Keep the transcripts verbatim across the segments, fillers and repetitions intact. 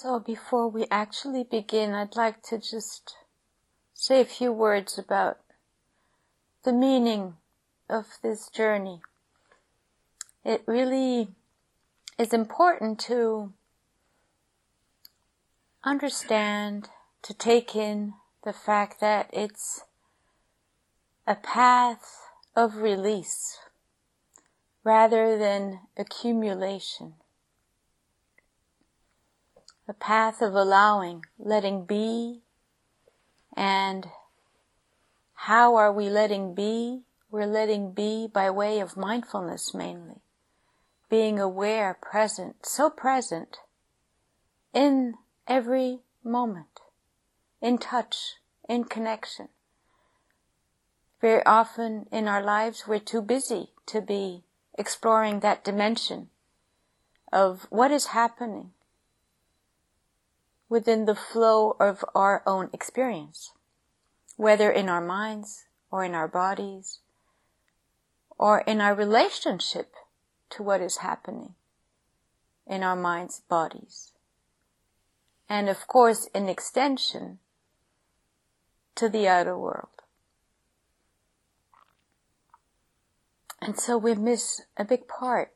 So before we actually begin, I'd like to just say a few words about the meaning of this journey. It really is important to understand, to take in the fact that it's a path of release rather than accumulation. A path of allowing, letting be. And how are we letting be? We're letting be by way of mindfulness mainly. Being aware, present, so present in every moment, in touch, in connection. Very often in our lives we're too busy to be exploring that dimension of what is happening within the flow of our own experience, whether in our minds or in our bodies or in our relationship to what is happening in our minds, bodies, and of course in extension to the outer world. And so we miss a big part.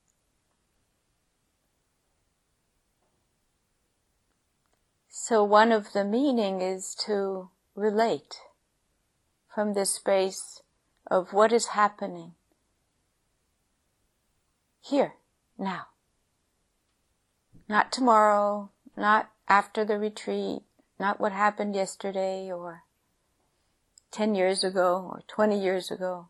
So one of the meaning is to relate from this space of what is happening here, now. Not tomorrow, not after the retreat, not what happened yesterday or ten years ago or twenty years ago.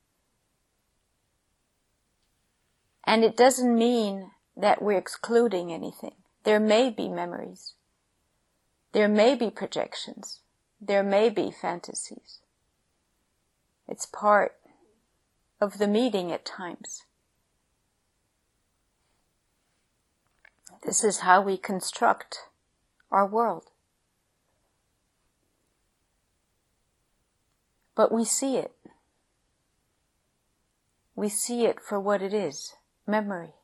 And it doesn't mean that we're excluding anything. There may be memories. There may be projections. There may be fantasies. It's part of the meeting at times. This is how we construct our world. But we see it. We see it for what it is, memory.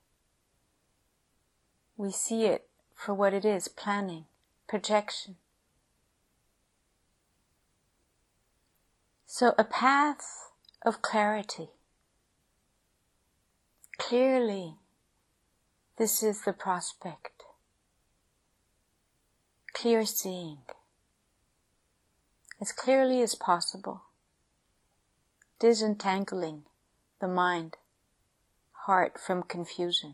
We see it for what it is, planning. Projection. So a path of clarity. Clearly, this is the prospect. Clear seeing. As clearly as possible. Disentangling the mind, heart from confusion.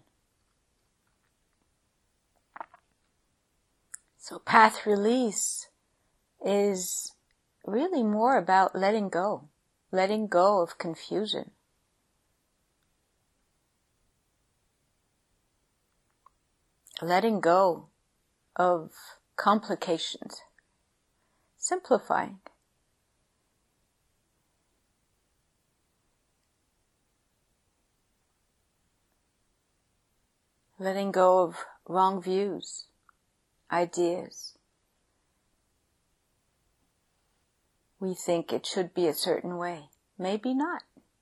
So path release is really more about letting go, letting go of confusion. Letting go of complications, simplifying. Letting go of wrong views. Ideas. We think it should be a certain way. Maybe not.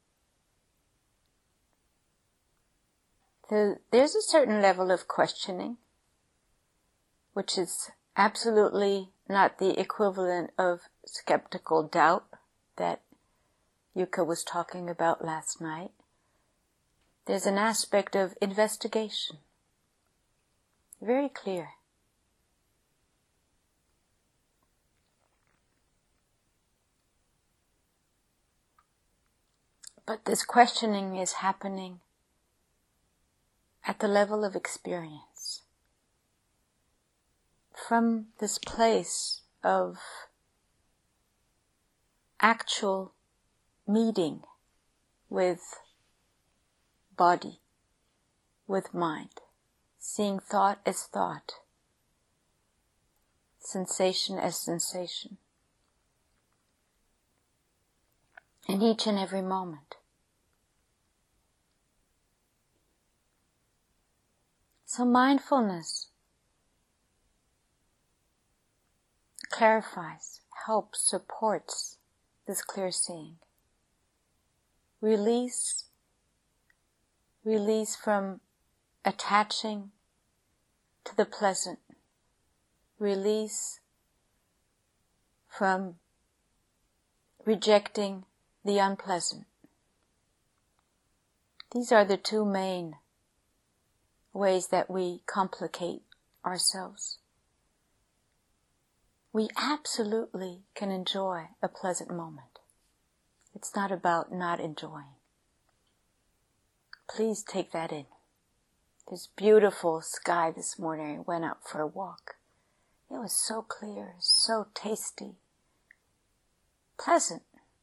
So there's a certain level of questioning, which is absolutely not the equivalent of skeptical doubt that Yuka was talking about last night. There's an aspect of investigation. Very clear. But this questioning is happening at the level of experience. From this place of actual meeting with body, with mind, seeing thought as thought, sensation as sensation. In each and every moment. So mindfulness clarifies, helps, supports this clear seeing. Release, release from attaching to the pleasant, release from rejecting the unpleasant. These are the two main ways that we complicate ourselves. We absolutely can enjoy a pleasant moment. It's not about not enjoying. Please take that in. This beautiful sky this morning, I went out for a walk. It was so clear, so tasty, pleasant.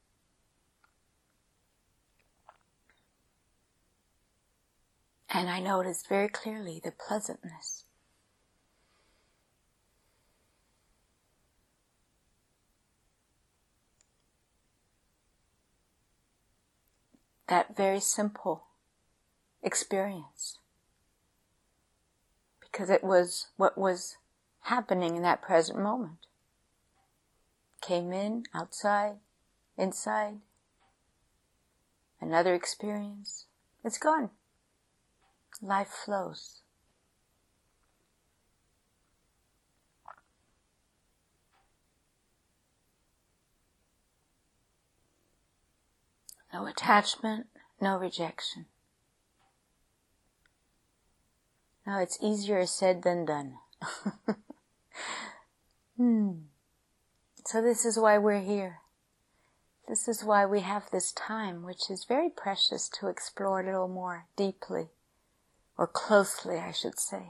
And I noticed very clearly the pleasantness. That very simple experience. Because it was what was happening in that present moment. Came in, outside, inside. Another experience. It's gone. Life flows. No attachment, no rejection. Now it's easier said than done. hmm. So this is why we're here. This is why we have this time, which is very precious, to explore a little more deeply, or closely, I should say,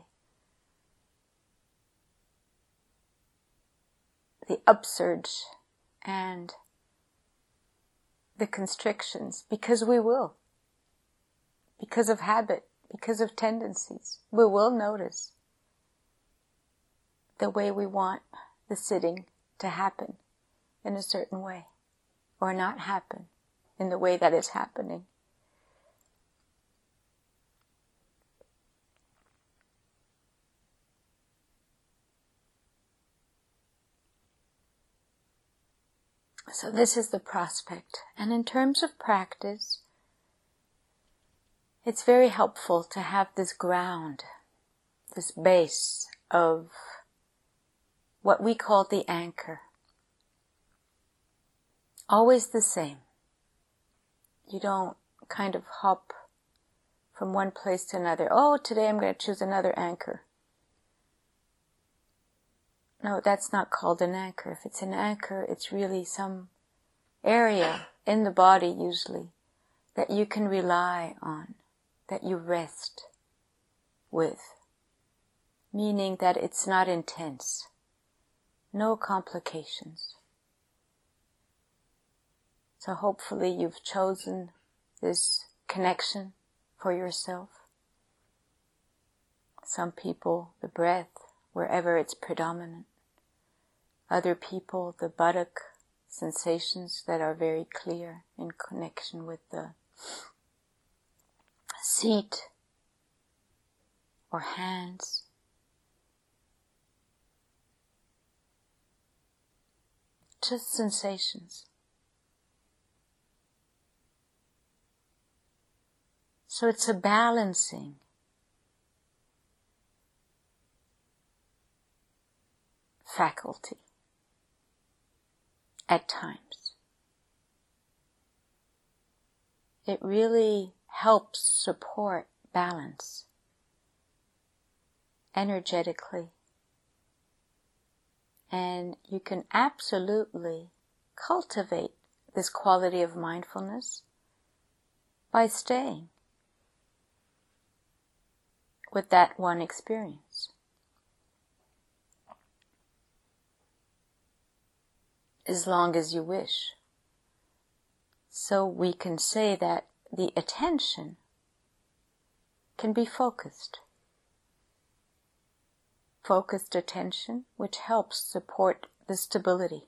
the upsurge and the constrictions, because we will, because of habit, because of tendencies, we will notice the way we want the sitting to happen in a certain way, or not happen in the way that it's happening. So this is the prospect. And in terms of practice, it's very helpful to have this ground, this base of what we call the anchor. Always the same. You don't kind of hop from one place to another. Oh, today I'm going to choose another anchor. No, that's not called an anchor. If it's an anchor, it's really some area in the body usually that you can rely on, that you rest with, meaning that it's not intense, no complications. So hopefully you've chosen this connection for yourself. Some people, the breath, wherever it's predominant. Other people, the buttock sensations that are very clear in connection with the seat or hands. Just sensations. So it's a balancing. Faculty. At times. It really helps support balance energetically. And you can absolutely cultivate this quality of mindfulness by staying with that one experience. As long as you wish. So we can say that the attention can be focused. Focused attention, which helps support the stability.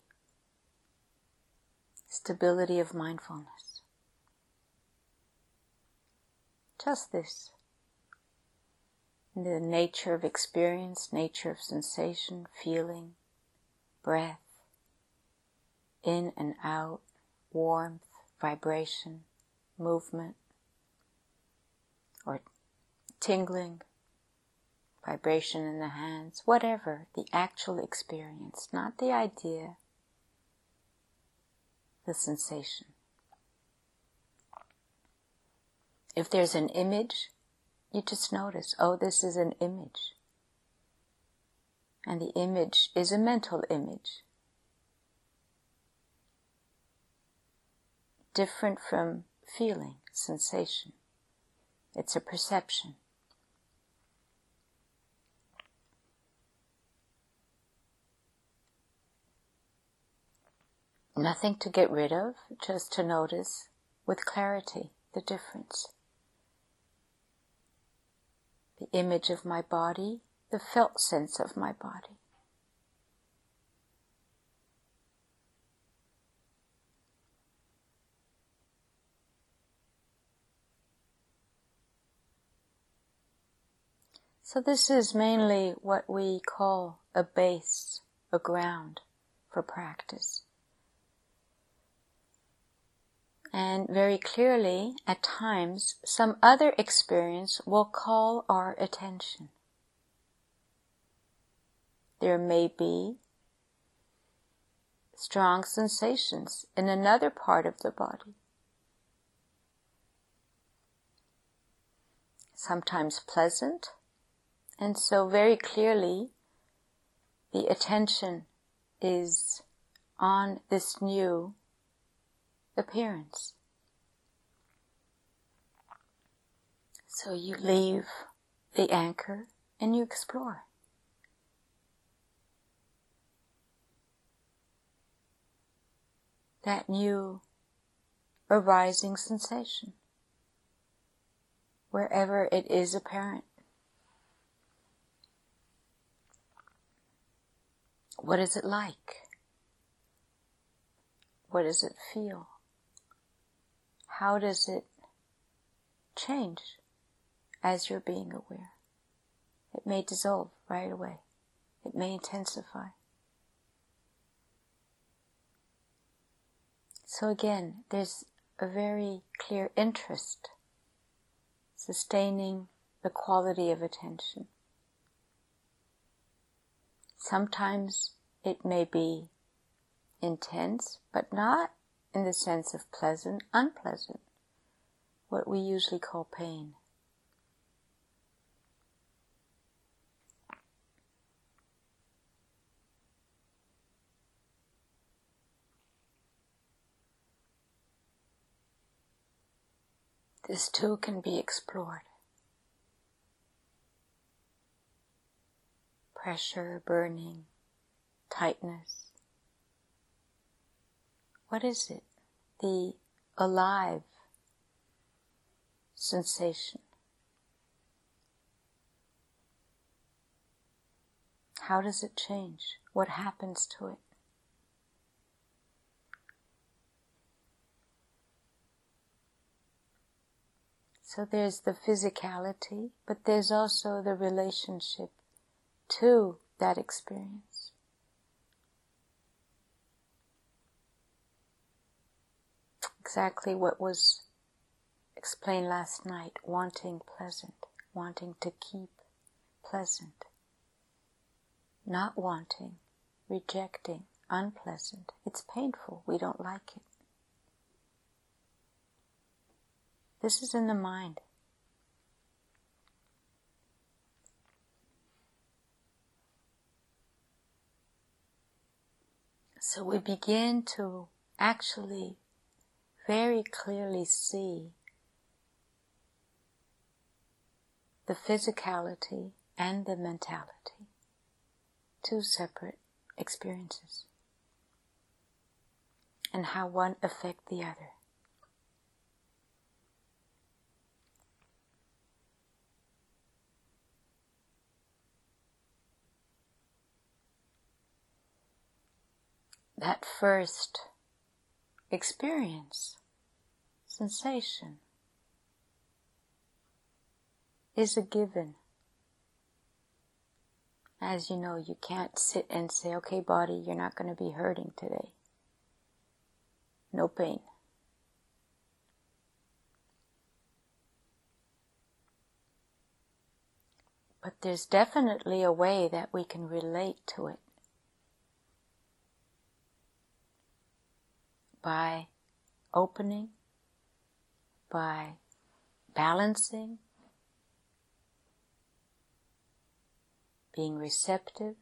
Stability of mindfulness. Just this. The nature of experience, nature of sensation, feeling, breath. In and out, warmth, vibration, movement, or tingling, vibration in the hands, whatever, the actual experience, not the idea, the sensation. If there's an image, you just notice, oh, this is an image. And the image is a mental image. Different from feeling, sensation. It's a perception. Nothing to get rid of, just to notice with clarity the difference. The image of my body, the felt sense of my body. So this is mainly what we call a base, a ground for practice. And very clearly, at times, some other experience will call our attention. There may be strong sensations in another part of the body. Sometimes pleasant, and so very clearly the attention is on this new appearance. So you leave the anchor and you explore. That new arising sensation, wherever it is apparent. What is it like? What does it feel? How does it change as you're being aware? It may dissolve right away. It may intensify. So again, there's a very clear interest sustaining the quality of attention. Sometimes it may be intense, but not in the sense of pleasant, unpleasant, what we usually call pain. This too can be explored. Pressure, burning, tightness. What is it? The alive sensation. How does it change? What happens to it? So there's the physicality, but there's also the relationship to that experience. Exactly what was explained last night, wanting pleasant, wanting to keep pleasant, not wanting, rejecting, unpleasant. It's painful, we don't like it. This is in the mind. So we begin to actually very clearly see the physicality and the mentality, two separate experiences, and how one affects the other. That first experience, sensation, is a given. As you know, you can't sit and say, okay, body, you're not going to be hurting today. No pain. But there's definitely a way that we can relate to it by opening, by balancing, being receptive,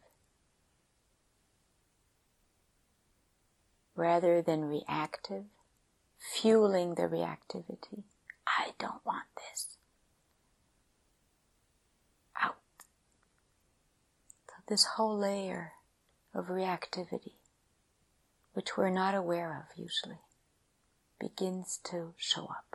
rather than reactive, fueling the reactivity. I don't want this. Out. So this whole layer of reactivity, which we're not aware of usually, begins to show up.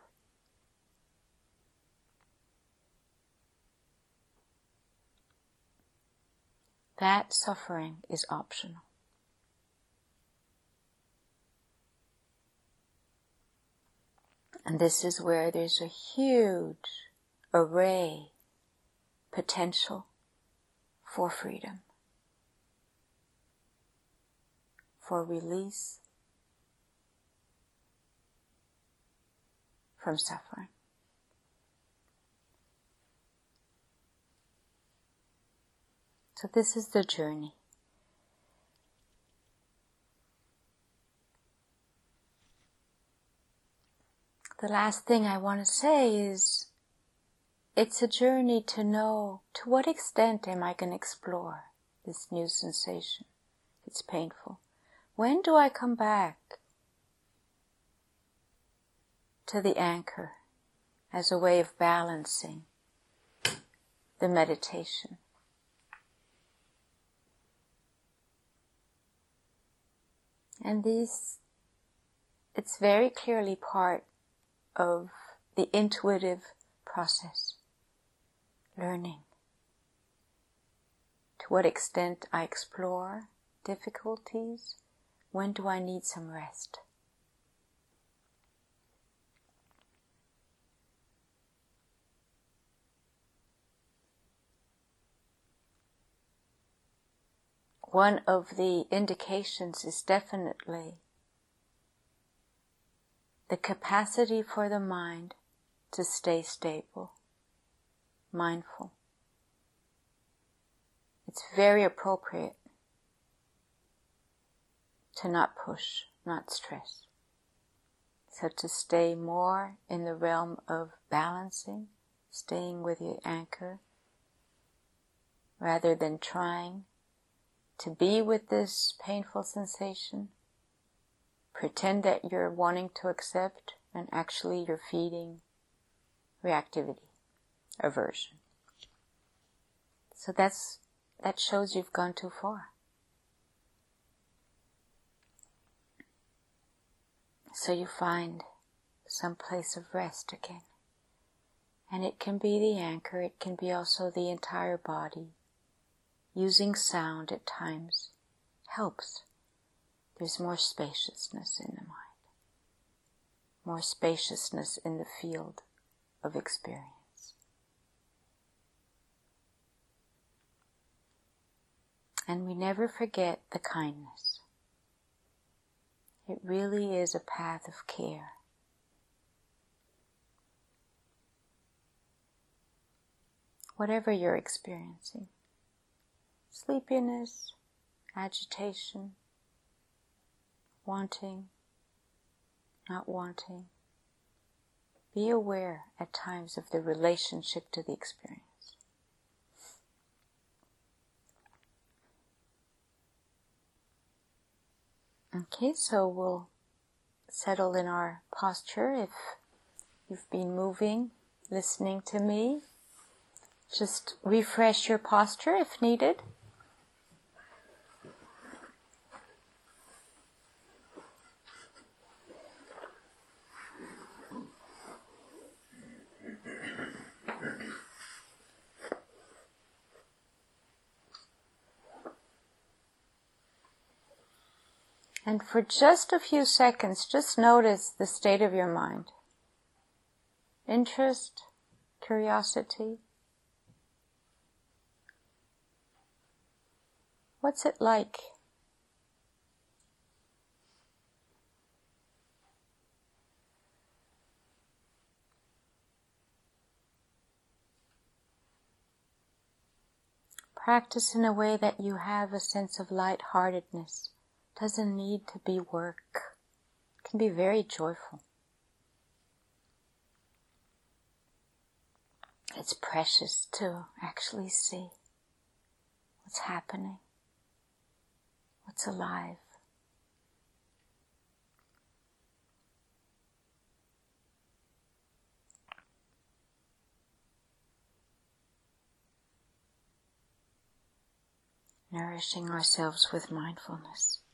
That suffering is optional. And this is where there's a huge array, potential for freedom, for release from suffering. So this is the journey. The last thing I want to say is, it's a journey to know to what extent am I going to explore this new sensation. It's painful. When do I come back to the anchor as a way of balancing the meditation? And these, it's very clearly part of the intuitive process, learning to what extent I explore difficulties, when do I need some rest. One of the indications is definitely the capacity for the mind to stay stable, mindful. It's very appropriate to not push, not stress. So to stay more in the realm of balancing, staying with your anchor, rather than trying to be with this painful sensation, pretend that you're wanting to accept, and actually you're feeding reactivity, aversion. So that's that shows you've gone too far. So you find some place of rest again. And it can be the anchor, it can be also the entire body. Using sound at times helps. There's more spaciousness in the mind, more spaciousness in the field of experience. And we never forget the kindness. It really is a path of care. Whatever you're experiencing, sleepiness, agitation, wanting, not wanting, be aware at times of the relationship to the experience. Okay, so we'll settle in our posture. If you've been moving, listening to me, just refresh your posture if needed. And for just a few seconds, just notice the state of your mind. Interest, curiosity. What's it like? Practice in a way that you have a sense of light-heartedness. Doesn't need to be work. It can be very joyful. It's precious to actually see what's happening, what's alive. Nourishing ourselves with mindfulness.